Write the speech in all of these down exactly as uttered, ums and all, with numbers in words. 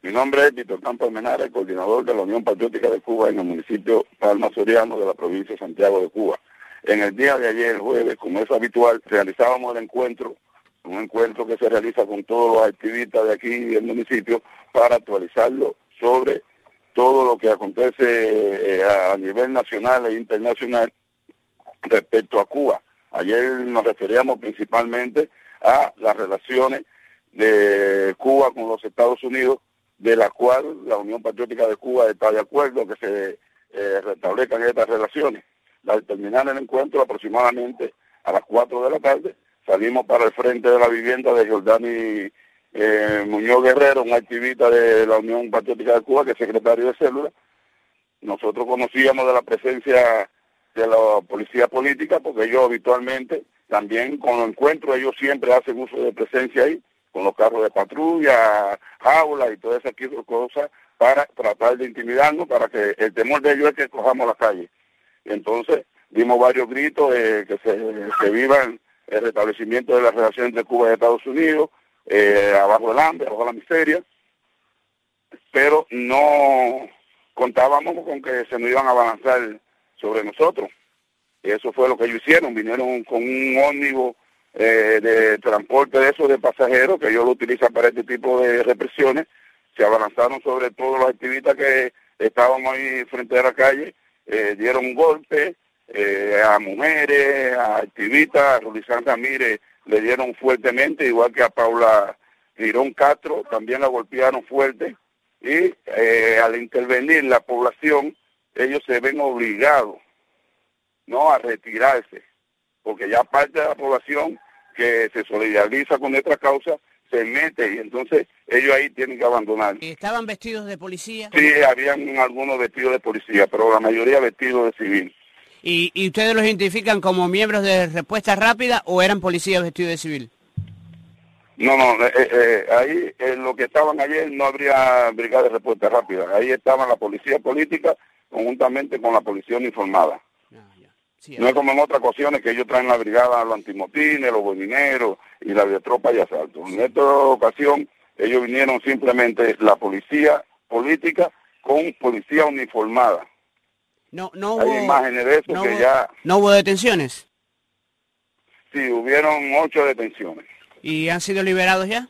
Mi nombre es Víctor Campos Almenara, coordinador de la Unión Patriótica de Cuba en el municipio Palma Soriano de la provincia de Santiago de Cuba. En el día de ayer, jueves, como es habitual, realizábamos el encuentro, un encuentro que se realiza con todos los activistas de aquí del municipio para actualizarlo sobre todo lo que acontece eh, a nivel nacional e internacional respecto a Cuba. Ayer nos referíamos principalmente a las relaciones de Cuba con los Estados Unidos, de la cual la Unión Patriótica de Cuba está de acuerdo que se eh, restablezcan estas relaciones. Al terminar el encuentro, aproximadamente a las cuatro de la tarde, salimos para el frente de la vivienda de Jordani eh, Muñoz Guerrero, un activista de la Unión Patriótica de Cuba, que es secretario de célula. Nosotros conocíamos de la presencia de la policía política, porque ellos habitualmente, también con los encuentros, ellos siempre hacen uso de presencia ahí, con los carros de patrulla, jaulas y todas esas cosas, para tratar de intimidarnos, para que el temor de ellos es que cojamos la calle. Entonces, dimos varios gritos de que se, se vivan el restablecimiento de las relaciones entre Cuba y Estados Unidos, eh, abajo del hambre, abajo de la miseria, pero no contábamos con que se nos iban a abalanzar sobre nosotros. Eso fue lo que ellos hicieron, vinieron con un ómnibus eh, de transporte de esos de pasajeros, que ellos lo utilizan para este tipo de represiones, se abalanzaron sobre todos los activistas que estábamos ahí frente a la calle, eh, dieron golpes eh, a mujeres, a activistas, a Rolizán Ramírez le dieron fuertemente, igual que a Paula Girón Castro, también la golpearon fuerte, y eh, al intervenir la población, ellos se ven obligados no a retirarse, porque ya parte de la población que se solidariza con nuestra causa se mete y entonces ellos ahí tienen que abandonar. ¿Estaban vestidos de policía? Sí, habían algunos vestidos de policía, pero la mayoría vestidos de civil. ¿Y, y ustedes los identifican como miembros de Respuesta Rápida o eran policías vestidos de civil? No, no, eh, eh, ahí en lo que estaban ayer no habría brigada de respuesta rápida, ahí estaban la policía política conjuntamente con la policía uniformada. Sí, no es como en otras ocasiones que ellos traen la brigada a los antimotines, los boineros y la de tropa y asalto. En esta ocasión ellos vinieron simplemente la policía política con policía uniformada. No, no hubo, hay imágenes de eso no que hubo, ya... ¿No hubo detenciones? Sí, hubieron ocho detenciones. ¿Y han sido liberados ya?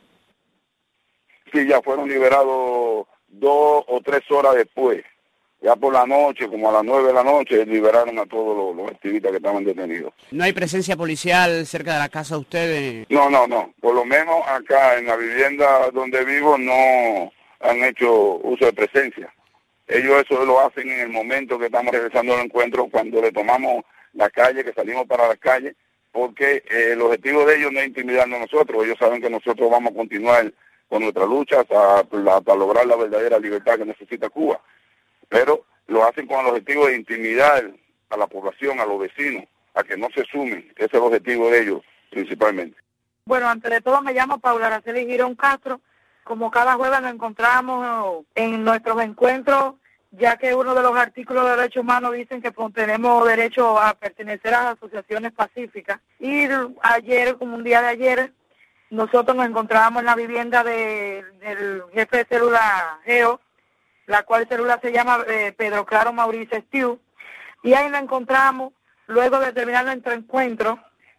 Sí, ya fueron liberados dos o tres horas después. Ya por la noche, como a las nueve de la noche, liberaron a todos los, los activistas que estaban detenidos. ¿No hay presencia policial cerca de la casa de ustedes? No, no, no. Por lo menos acá en la vivienda donde vivo no han hecho uso de presencia. Ellos eso lo hacen en el momento que estamos regresando al encuentro, cuando le tomamos la calle, que salimos para la calle, porque eh, el objetivo de ellos no es intimidarnos a nosotros. Ellos saben que nosotros vamos a continuar con nuestra lucha hasta, hasta lograr la verdadera libertad que necesita Cuba. Pero lo hacen con el objetivo de intimidar a la población, a los vecinos, a que no se sumen. Ese es el objetivo de ellos, principalmente. Bueno, antes de todo me llamo Paula Araceli Girón Castro. Como cada jueves nos encontramos en nuestros encuentros, ya que uno de los artículos de derechos humanos dicen que tenemos derecho a pertenecer a las asociaciones pacíficas. Y ayer, como un día de ayer, nosotros nos encontrábamos en la vivienda de, del jefe de célula Geo, la cual célula se llama eh, Pedro Claro Mauricio Estiu, y ahí nos encontramos. Luego de terminar nuestro encuentro,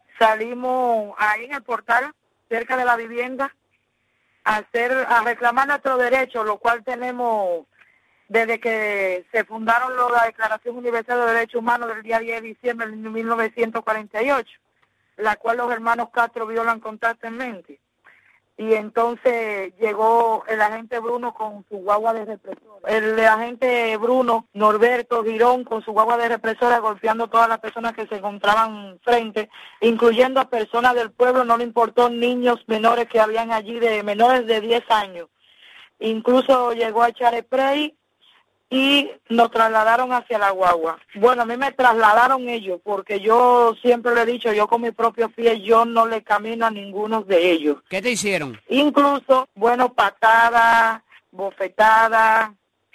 salimos ahí en el portal, cerca de la vivienda, a hacer, a reclamar nuestros derechos, lo cual tenemos desde que se fundaron los, la Declaración Universal de Derechos Humanos del día diez de diciembre de mil novecientos cuarenta y ocho, la cual los hermanos Castro violan constantemente. Y entonces llegó el agente Bruno con su guagua de represora. El agente Bruno Norberto Girón con su guagua de represora golpeando a todas las personas que se encontraban frente, incluyendo a personas del pueblo, no le importó niños menores que habían allí, de menores de diez años. Incluso llegó a echar spray y nos trasladaron hacia la guagua. Bueno, a mí me trasladaron ellos, porque yo siempre le he dicho, yo con mis propios pies, yo no le camino a ninguno de ellos. ¿Qué te hicieron? Incluso, bueno, patadas, bofetadas,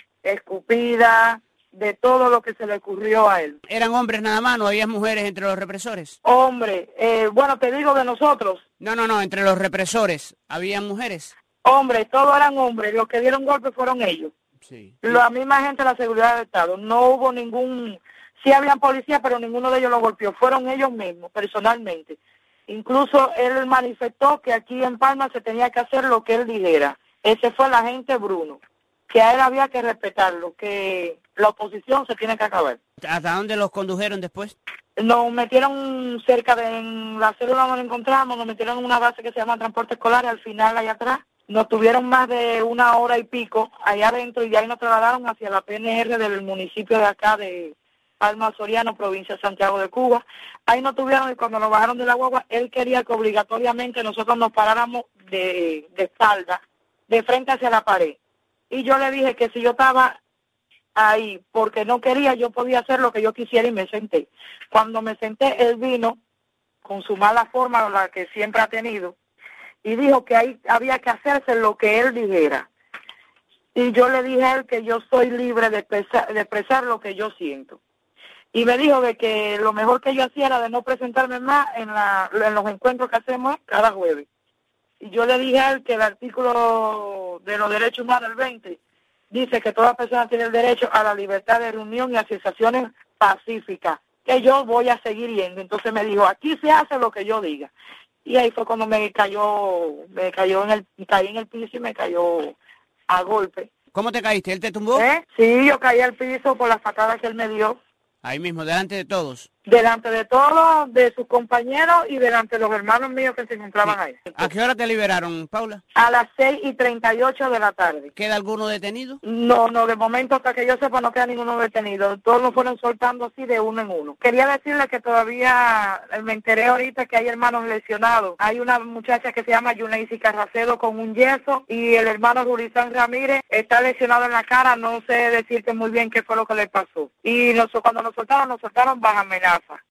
escupidas, de todo lo que se le ocurrió a él. ¿Eran hombres nada más? ¿No había mujeres entre los represores? Hombre, eh, bueno, te digo de nosotros. No, no, no, entre los represores, ¿había mujeres? Hombres, todos eran hombres, los que dieron golpes fueron ellos. Sí. La misma gente de la seguridad del Estado, no hubo ningún, sí habían policías, pero ninguno de ellos los golpeó, fueron ellos mismos, personalmente. Incluso él manifestó que aquí en Palma se tenía que hacer lo que él dijera. Ese fue el agente Bruno, que a él había que respetarlo, que la oposición se tiene que acabar. ¿Hasta dónde los condujeron después? Nos metieron cerca de en la célula donde nos encontramos, nos metieron en una base que se llama Transporte Escolar, al final allá atrás. Nos tuvieron más de una hora y pico allá adentro y de ahí nos trasladaron hacia la P N R del municipio de acá de Palma Soriano, provincia de Santiago de Cuba. Ahí nos tuvieron y cuando nos bajaron de la guagua, él quería que obligatoriamente nosotros nos paráramos de, de espalda, de frente hacia la pared. Y yo le dije que si yo estaba ahí porque no quería, yo podía hacer lo que yo quisiera y me senté. Cuando me senté, él vino con su mala forma, la que siempre ha tenido, y dijo que ahí había que hacerse lo que él dijera. Y yo le dije a él que yo soy libre de expresar, de expresar lo que yo siento. Y me dijo de que lo mejor que yo hacía era de no presentarme más en, la, en los encuentros que hacemos cada jueves. Y yo le dije a él que el artículo de los derechos humanos, el veinte, dice que toda persona tiene el derecho a la libertad de reunión y asociaciones pacíficas, que yo voy a seguir yendo. Entonces me dijo, aquí se hace lo que yo diga. Y ahí fue cuando me cayó, me cayó en el, caí en el piso y me cayó a golpe. ¿Cómo te caíste? ¿Él te tumbó? ¿Eh? Sí, yo caí al piso por las patadas que él me dio. Ahí mismo, delante de todos. Delante de todos, de sus compañeros y delante de los hermanos míos que se encontraban Sí. ahí. ¿A qué hora te liberaron, Paula? A las seis y treinta y ocho de la tarde. ¿Queda alguno detenido? No, no, de momento hasta que yo sepa no queda ninguno detenido. Todos nos fueron soltando así de uno en uno. Quería decirle que todavía me enteré ahorita que hay hermanos lesionados. Hay una muchacha que se llama Yuneisi Carracedo con un yeso y el hermano Rurizán Ramírez está lesionado en la cara. No sé decirte muy bien qué fue lo que le pasó. Y nosotros, cuando nos soltaron, nos soltaron bajo amenaza.